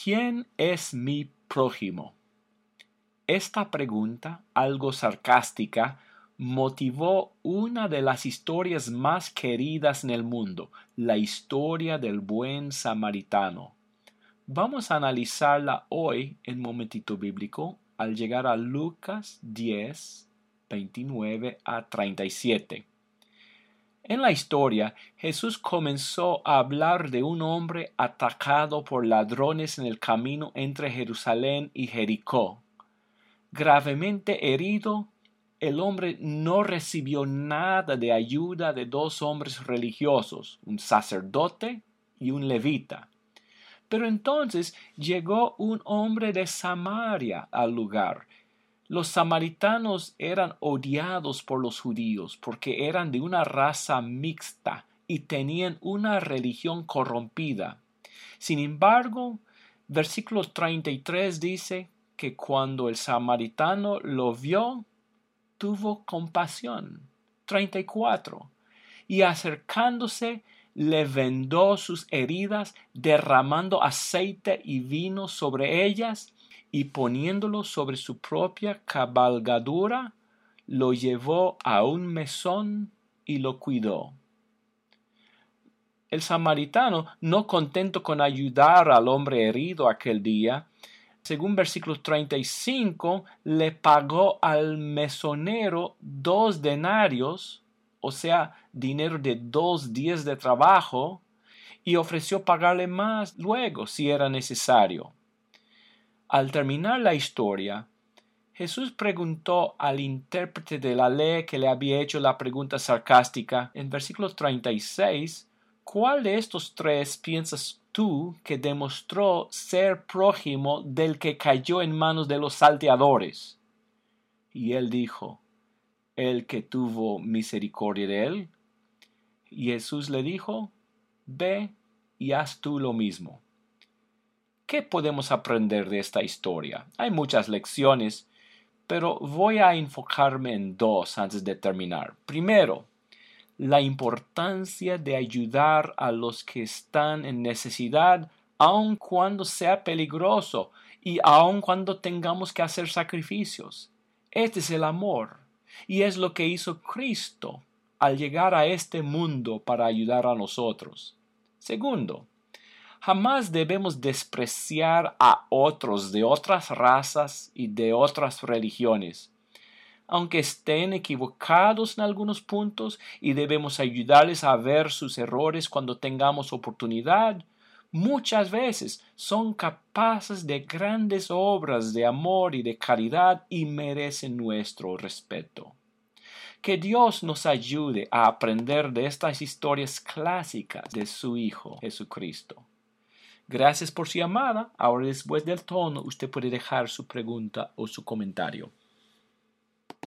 ¿Quién es mi prójimo? Esta pregunta, algo sarcástica, motivó una de las historias más queridas en el mundo, la historia del buen samaritano. Vamos a analizarla hoy en Momentito Bíblico al llegar a Lucas 10, 29 a 37. En la historia, Jesús comenzó a hablar de un hombre atacado por ladrones en el camino entre Jerusalén y Jericó. Gravemente herido, el hombre no recibió nada de ayuda de dos hombres religiosos, un sacerdote y un levita. Pero entonces llegó un hombre de Samaria al lugar. Los samaritanos eran odiados por los judíos porque eran de una raza mixta y tenían una religión corrompida. Sin embargo, versículo 33 dice que cuando el samaritano lo vio, tuvo compasión. 34. Y acercándose, le vendó sus heridas, derramando aceite y vino sobre ellas, y poniéndolo sobre su propia cabalgadura, lo llevó a un mesón y lo cuidó. El samaritano, no contento con ayudar al hombre herido aquel día, según versículo 35, le pagó al mesonero 2 denarios, o sea, dinero de 2 días de trabajo, y ofreció pagarle más luego si era necesario. Al terminar la historia, Jesús preguntó al intérprete de la ley que le había hecho la pregunta sarcástica en versículo 36, ¿cuál de estos tres piensas tú que demostró ser prójimo del que cayó en manos de los salteadores? Y él dijo, el que tuvo misericordia de él. Y Jesús le dijo, ve y haz tú lo mismo. ¿Qué podemos aprender de esta historia? Hay muchas lecciones, pero voy a enfocarme en 2 antes de terminar. Primero, la importancia de ayudar a los que están en necesidad, aun cuando sea peligroso y aun cuando tengamos que hacer sacrificios. Este es el amor, y es lo que hizo Cristo al llegar a este mundo para ayudar a nosotros. Segundo, jamás debemos despreciar a otros de otras razas y de otras religiones, aunque estén equivocados en algunos puntos y debemos ayudarles a ver sus errores cuando tengamos oportunidad. Muchas veces son capaces de grandes obras de amor y de caridad y merecen nuestro respeto. Que Dios nos ayude a aprender de estas historias clásicas de su Hijo Jesucristo. Gracias por su llamada. Ahora, después del tono, usted puede dejar su pregunta o su comentario.